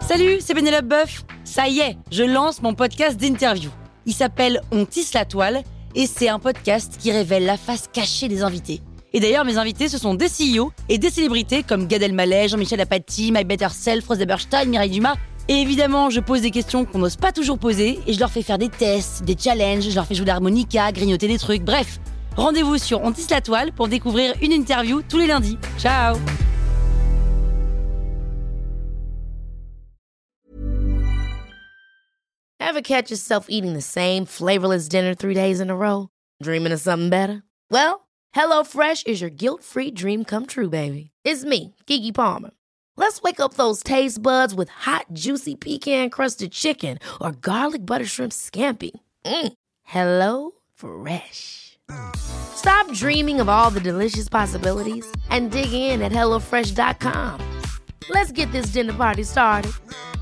Salut, c'est Pénélope Boeuf. Ça y est, je lance mon podcast d'interview. Il s'appelle On tisse la toile et c'est un podcast qui révèle la face cachée des invités. Et d'ailleurs, mes invités, ce sont des CEO et des célébrités comme Gad Elmaleh, Jean-Michel Apathy, My Better Self, Rose Eberstein, Mireille Dumas. Et évidemment, je pose des questions qu'on n'ose pas toujours poser et je leur fais faire des tests, des challenges, je leur fais jouer de l'harmonica, grignoter des trucs, bref. Rendez-vous sur On tisse la toile pour découvrir une interview tous les lundis. Ciao! Ever catch yourself eating the same flavorless dinner 3 days in a row? Dreaming of something better? Well, HelloFresh is your guilt-free dream come true, baby. It's me, Keke Palmer. Let's wake up those taste buds with hot, juicy pecan-crusted chicken or garlic butter shrimp scampi. Hello Fresh. Stop dreaming of all the delicious possibilities and dig in at HelloFresh.com. Let's get this dinner party started.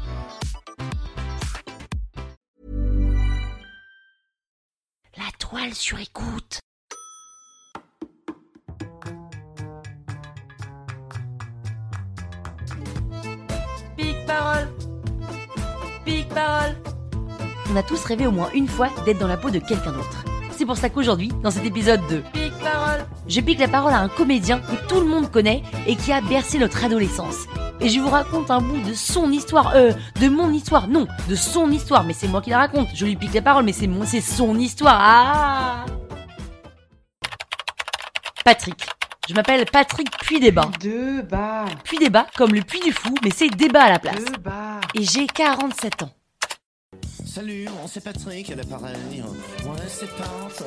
La toile sur écoute. Pique-parole. Pique-parole. On a tous rêvé au moins une fois d'être dans la peau de quelqu'un d'autre. C'est pour ça qu'aujourd'hui, dans cet épisode de Pique-parole, je pique la parole à un comédien que tout le monde connaît et qui a bercé notre adolescence. Et je vous raconte un bout de son histoire, de mon histoire, non, de son histoire, mais c'est moi qui la raconte. Je lui pique la parole, mais c'est son histoire. Ah! Patrick. Je m'appelle Patrick Puydébat. Puydébat, comme le Puy du Fou, mais c'est débat à la place. Et j'ai 47 ans. Salut, c'est Patrick à l'appareil. Ouais, c'est Pat.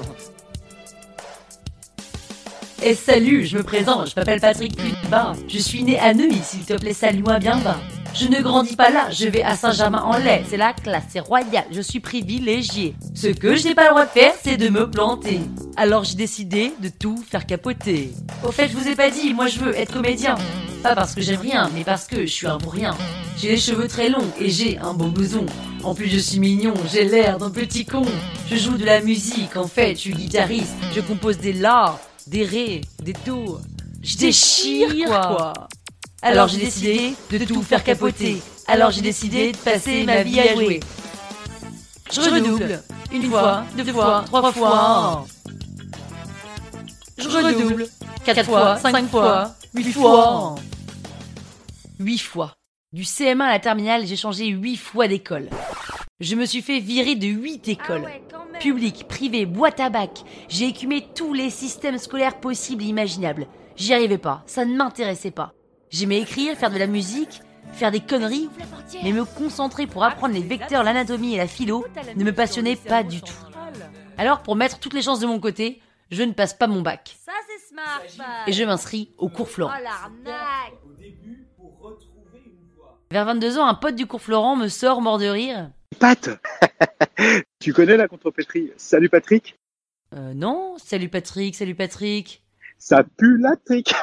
Et salut, je me présente, je m'appelle Patrick Puydébat. Je suis né à Neuilly, s'il te plaît, salue-moi bien bas. Je ne grandis pas là, je vais à Saint-Germain-en-Laye. C'est la classe, c'est royal, je suis privilégié. Ce que je n'ai pas le droit de faire, c'est de me planter. Alors j'ai décidé de tout faire capoter. Au fait, je vous ai pas dit, moi je veux être comédien. Pas parce que j'aime rien, mais parce que je suis un pour rien. J'ai les cheveux très longs et j'ai un beau blouson. En plus je suis mignon, j'ai l'air d'un petit con. Je joue de la musique, en fait, je suis guitariste. Je compose des la, des ré, des do. Je déchire quoi. Alors j'ai décidé de tout faire capoter. Alors j'ai décidé de passer ma vie à jouer. Je redouble. Une fois, deux fois, trois fois. Je redouble. 4 fois, 5 fois, 8 fois. 8 fois. Du CM1 à la terminale, j'ai changé 8 fois d'école. Je me suis fait virer de 8 écoles. Publiques, privées, boîte à bac. J'ai écumé tous les systèmes scolaires possibles et imaginables. J'y arrivais pas, ça ne m'intéressait pas. J'aimais écrire, faire de la musique, faire des conneries, mais me concentrer pour apprendre les vecteurs, l'anatomie et la philo ne me passionnait pas du tout. Alors, pour mettre toutes les chances de mon côté, je ne passe pas mon bac. Ça c'est smart. Et je m'inscris au cours Florent. Oh l'arnaque. Vers 22 ans, un pote du cours Florent me sort mort de rire. Pat. Tu connais la contrepétrie Salut Patrick? Non, salut Patrick. Ça pue la trique.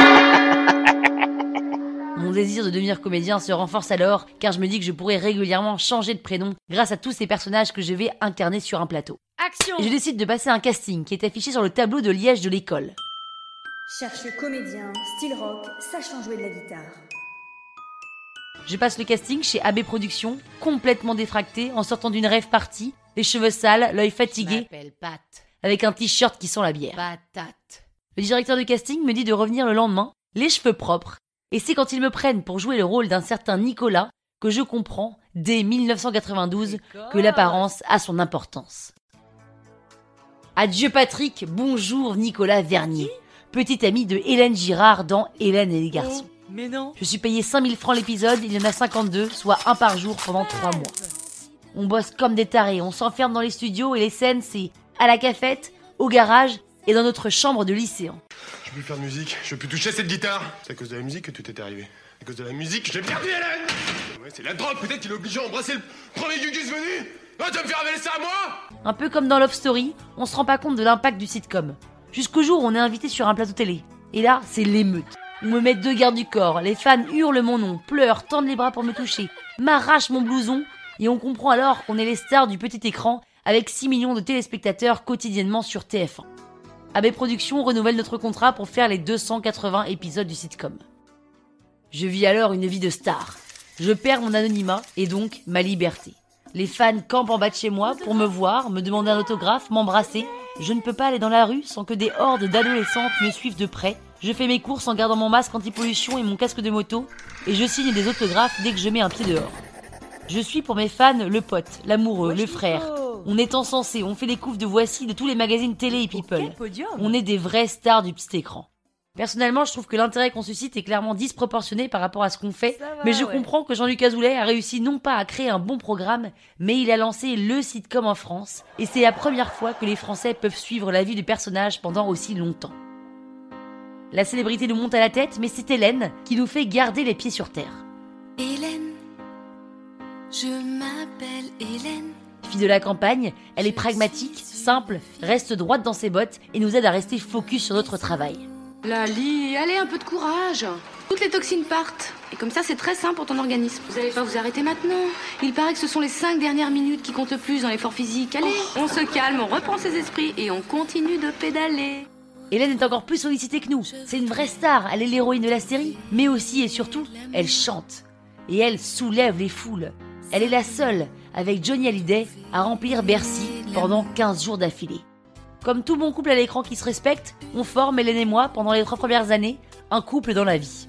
Mon désir de devenir comédien se renforce alors, car je me dis que je pourrais régulièrement changer de prénom grâce à tous ces personnages que je vais incarner sur un plateau. Action. Et je décide de passer un casting qui est affiché sur le tableau de liège de l'école. Cherche comédien, style rock, sachant jouer de la guitare. Je passe le casting chez AB Productions, complètement défracté, en sortant d'une rave party, les cheveux sales, l'œil fatigué, avec un t-shirt qui sent la bière. Patate. Le directeur de casting me dit de revenir le lendemain, les cheveux propres, et c'est quand ils me prennent pour jouer le rôle d'un certain Nicolas que je comprends, dès 1992, que l'apparence a son importance. Adieu Patrick, bonjour Nicolas Vernier, petit ami de Hélène Girard dans Hélène et les garçons. Mais non. Je suis payé 5000 francs l'épisode, il y en a 52, soit un par jour pendant 3 mois. On bosse comme des tarés, on s'enferme dans les studios et les scènes c'est à la cafette, au garage et dans notre chambre de lycéen. Je peux plus faire de musique, je peux plus toucher cette guitare. C'est à cause de la musique que tout est arrivé. À cause de la musique, j'ai perdu Hélène. Ouais, c'est la drogue peut-être qui l'a obligé à embrasser le premier gugus venu. Ah, tu vas me faire avaler ça à moi. Un peu comme dans Love Story, on se rend pas compte de l'impact du sitcom. Jusqu'au jour où on est invité sur un plateau télé. Et là, c'est l'émeute. On me met 2 gardes du corps, les fans hurlent mon nom, pleurent, tendent les bras pour me toucher, m'arrachent mon blouson, et on comprend alors qu'on est les stars du petit écran avec 6 millions de téléspectateurs quotidiennement sur TF1. AB Productions renouvelle notre contrat pour faire les 280 épisodes du sitcom. Je vis alors une vie de star. Je perds mon anonymat et donc ma liberté. Les fans campent en bas de chez moi pour me voir, me demander un autographe, m'embrasser. Je ne peux pas aller dans la rue sans que des hordes d'adolescentes me suivent de près. Je fais mes courses en gardant mon masque anti-pollution et mon casque de moto. Et je signe des autographes dès que je mets un pied dehors. Je suis pour mes fans le pote, l'amoureux, le frère. On est encensés, on fait les couves de Voici, de tous les magazines télé et people. On est des vraies stars du petit écran. Personnellement, je trouve que l'intérêt qu'on suscite est clairement disproportionné par rapport à ce qu'on fait, mais je comprends que Jean-Luc Azoulay a réussi non pas à créer un bon programme, mais il a lancé le sitcom en France, et c'est la première fois que les Français peuvent suivre la vie du personnage pendant aussi longtemps. La célébrité nous monte à la tête, mais c'est Hélène qui nous fait garder les pieds sur terre. Hélène, je m'appelle Hélène. Fille de la campagne, elle est pragmatique, simple, reste droite dans ses bottes et nous aide à rester focus sur notre travail. Lali, allez, un peu de courage. Toutes les toxines partent. Et comme ça, c'est très sain pour ton organisme. Vous allez pas vous arrêter maintenant. Il paraît que ce sont les 5 dernières minutes qui comptent le plus dans l'effort physique. Allez, on se calme, on reprend ses esprits et on continue de pédaler. Hélène est encore plus sollicitée que nous. C'est une vraie star, elle est l'héroïne de la série. Mais aussi et surtout, elle chante. Et elle soulève les foules. Elle est la seule, avec Johnny Hallyday, à remplir Bercy pendant 15 jours d'affilée. Comme tout bon couple à l'écran qui se respecte, on forme, Hélène et moi, pendant les 3 premières années, un couple dans la vie.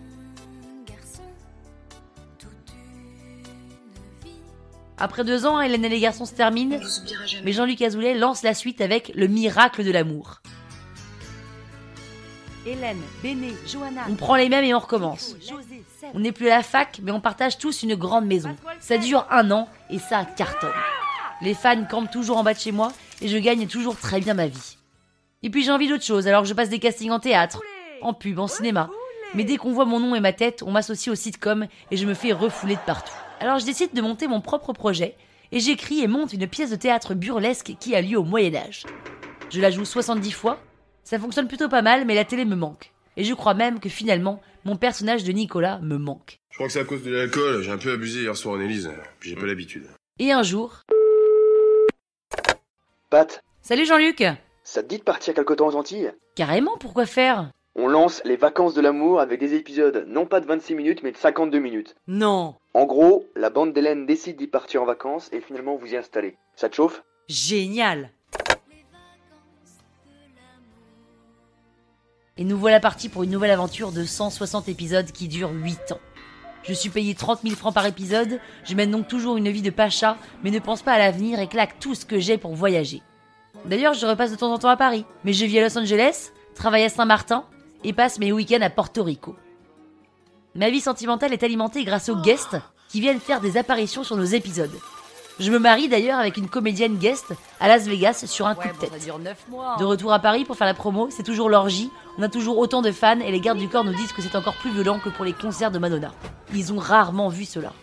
Après 2 ans, Hélène et les garçons se terminent, mais Jean-Luc Azoulay lance la suite avec Le miracle de l'amour. Hélène, Béné, Johanna. On prend les mêmes et on recommence. On n'est plus à la fac, mais on partage tous une grande maison. Ça dure 1 an et ça cartonne. Les fans campent toujours en bas de chez moi et je gagne toujours très bien ma vie. Et puis j'ai envie d'autre chose, alors je passe des castings en théâtre, en pub, en cinéma. Mais dès qu'on voit mon nom et ma tête, on m'associe au sitcom et je me fais refouler de partout. Alors je décide de monter mon propre projet et j'écris et monte une pièce de théâtre burlesque qui a lieu au Moyen-Âge. Je la joue 70 fois, ça fonctionne plutôt pas mal, mais la télé me manque. Et je crois même que finalement, mon personnage de Nicolas me manque. Je crois que c'est à cause de l'alcool, j'ai un peu abusé hier soir en Élise, puis j'ai pas l'habitude. Et un jour... Pat, Salut Jean-Luc! ça te dit de partir quelque temps aux Antilles? Carrément, pourquoi faire? On lance les vacances de l'amour avec des épisodes non pas de 26 minutes mais de 52 minutes. Non! En gros, la bande d'Hélène décide d'y partir en vacances et finalement vous y installez. Ça te chauffe? Génial! Et nous voilà partis pour une nouvelle aventure de 160 épisodes qui dure 8 ans. Je suis payé 30 000 francs par épisode, je mène donc toujours une vie de pacha, mais ne pense pas à l'avenir et claque tout ce que j'ai pour voyager. D'ailleurs, je repasse de temps en temps à Paris, mais je vis à Los Angeles, travaille à Saint-Martin et passe mes week-ends à Porto Rico. Ma vie sentimentale est alimentée grâce aux guests qui viennent faire des apparitions sur nos épisodes. Je me marie d'ailleurs avec une comédienne guest à Las Vegas sur un coup de tête. De retour à Paris pour faire la promo, c'est toujours l'orgie, on a toujours autant de fans et les gardes du corps nous disent que c'est encore plus violent que pour les concerts de Madonna. Ils ont rarement vu cela.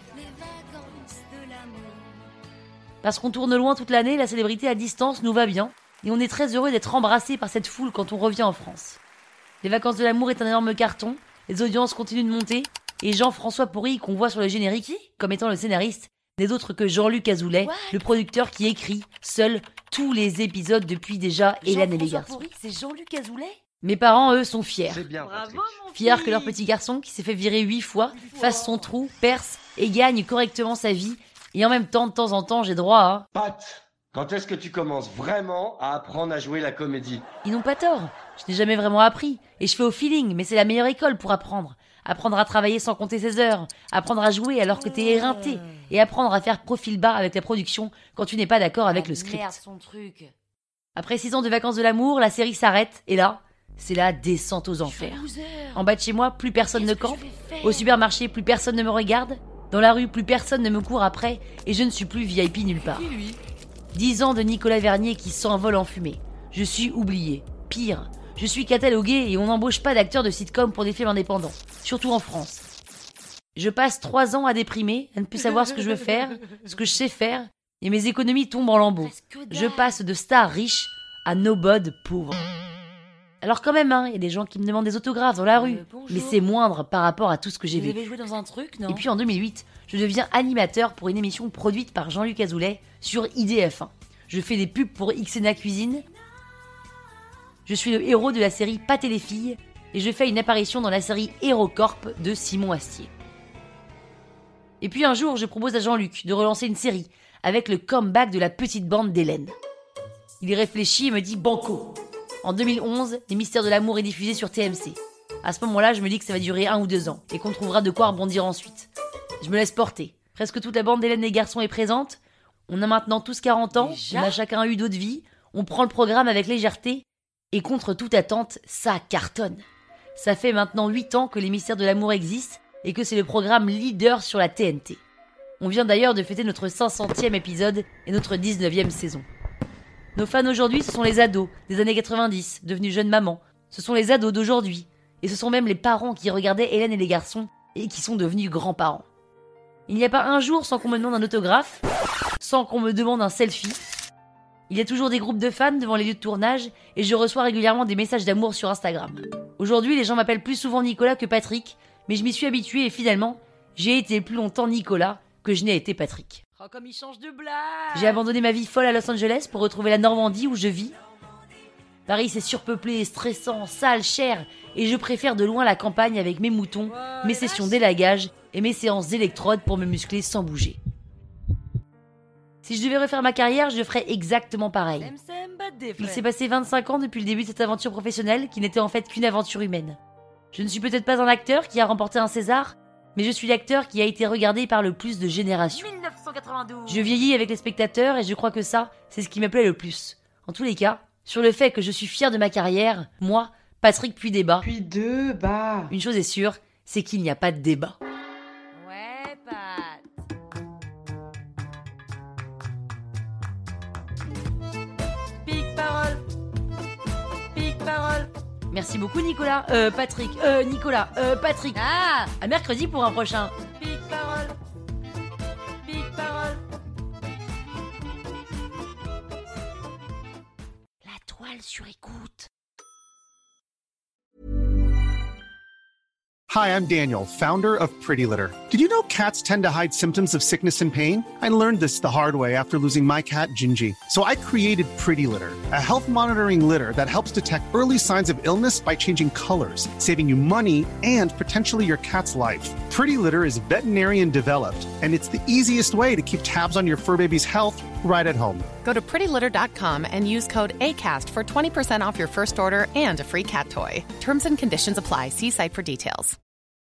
Parce qu'on tourne loin toute l'année, la célébrité à distance nous va bien et on est très heureux d'être embrassés par cette foule quand on revient en France. Les vacances de l'amour est un énorme carton, les audiences continuent de monter et Jean-François Porry, qu'on voit sur le générique comme étant le scénariste, n'est autre que Jean-Luc Azoulay, le producteur qui écrit seul tous les épisodes depuis déjà Hélène et les garçons. C'est Jean-Luc Azoulay? Mes parents, eux, sont fiers. Bravo, mon Fiers fils. que leur petit garçon, qui s'est fait virer 8 fois, fasse son trou, perce et gagne correctement sa vie. Et en même temps, de temps en temps, j'ai droit à... Pat, quand est-ce que tu commences vraiment à apprendre à jouer la comédie? Ils n'ont pas tort. Je n'ai jamais vraiment appris. Et je fais au feeling, mais c'est la meilleure école pour apprendre. Apprendre à travailler sans compter ses heures. Apprendre à jouer alors que t'es éreinté. Et apprendre à faire profil bas avec la production quand tu n'es pas d'accord avec le script. Merde, son truc. Après 6 ans de vacances de l'amour, la série s'arrête. Et là, c'est la descente aux enfers. En bas de chez moi, plus personne ne campe. Au supermarché, plus personne ne me regarde. Dans la rue, plus personne ne me court après. Et je ne suis plus VIP nulle part. 10 ans de Nicolas Vernier qui s'envole en fumée. Je suis oublié. Pire, je suis catalogué et on n'embauche pas d'acteurs de sitcom pour des films indépendants. Surtout en France. Je passe 3 ans à déprimer, à ne plus savoir ce que je veux faire, ce que je sais faire, et mes économies tombent en lambeaux. Je passe de star riche à nobody pauvre. Alors quand même, il y a des gens qui me demandent des autographes dans la rue, mais c'est moindre par rapport à tout ce que j'ai Vous vécu. avez joué dans un truc, non? Et puis en 2008, je deviens animateur pour une émission produite par Jean-Luc Azoulay sur IDF1. Je fais des pubs pour Xena Cuisine. Je suis le héros de la série Pat et les filles et je fais une apparition dans la série HeroCorp de Simon Astier. Et puis un jour, je propose à Jean-Luc de relancer une série avec le comeback de la petite bande d'Hélène. Il y réfléchit et me dit banco. En 2011, Les Mystères de l'amour est diffusé sur TMC. À ce moment-là, je me dis que ça va durer 1 ou 2 ans et qu'on trouvera de quoi rebondir ensuite. Je me laisse porter. Presque toute la bande d'Hélène et Garçons est présente. On a maintenant tous 40 ans, on a chacun eu d'autres vies. On prend le programme avec légèreté et contre toute attente, ça cartonne. Ça fait maintenant 8 ans que Les Mystères de l'amour existent et que c'est le programme leader sur la TNT. On vient d'ailleurs de fêter notre 500e épisode et notre 19e saison. Nos fans aujourd'hui, ce sont les ados des années 90, devenus jeunes mamans. Ce sont les ados d'aujourd'hui. Et ce sont même les parents qui regardaient Hélène et les garçons et qui sont devenus grands-parents. Il n'y a pas un jour sans qu'on me demande un autographe, sans qu'on me demande un selfie. Il y a toujours des groupes de fans devant les lieux de tournage et je reçois régulièrement des messages d'amour sur Instagram. Aujourd'hui, les gens m'appellent plus souvent Nicolas que Patrick, mais je m'y suis habituée et finalement, j'ai été plus longtemps Nicolas que je n'ai été Patrick. Oh, comme il change de blague. J'ai abandonné ma vie folle à Los Angeles pour retrouver la Normandie où je vis. Paris, c'est surpeuplé, stressant, sale, cher, et je préfère de loin la campagne avec mes moutons, mes sessions d'élagage et mes séances d'électrodes pour me muscler sans bouger. Si je devais refaire ma carrière, je ferais exactement pareil. Il s'est passé 25 ans depuis le début de cette aventure professionnelle qui n'était en fait qu'une aventure humaine. Je ne suis peut-être pas un acteur qui a remporté un César, mais je suis l'acteur qui a été regardé par le plus de générations. 1992. Je vieillis avec les spectateurs et je crois que ça, c'est ce qui me plaît le plus. En tous les cas, sur le fait que je suis fier de ma carrière, moi, Patrick Puydébat. Une chose est sûre, c'est qu'il n'y a pas de débat. Ouais, Pat. Pique parole. Pique parole. Merci beaucoup Nicolas, Patrick, Nicolas, Patrick. Ah, À mercredi pour un prochain. pique parole. Pique parole. La toile sur écoute. Hi, I'm Daniel, founder of Pretty Litter. Did you know cats tend to hide symptoms of sickness and pain? I learned this the hard way after losing my cat, Gingy. So I created Pretty Litter, a health monitoring litter that helps detect early signs of illness by changing colors, saving you money and potentially your cat's life. Pretty Litter is veterinarian developed, and it's the easiest way to keep tabs on your fur baby's health right at home. Go to prettylitter.com and use code ACAST for 20% off your first order and a free cat toy. Terms and conditions apply. See site for details.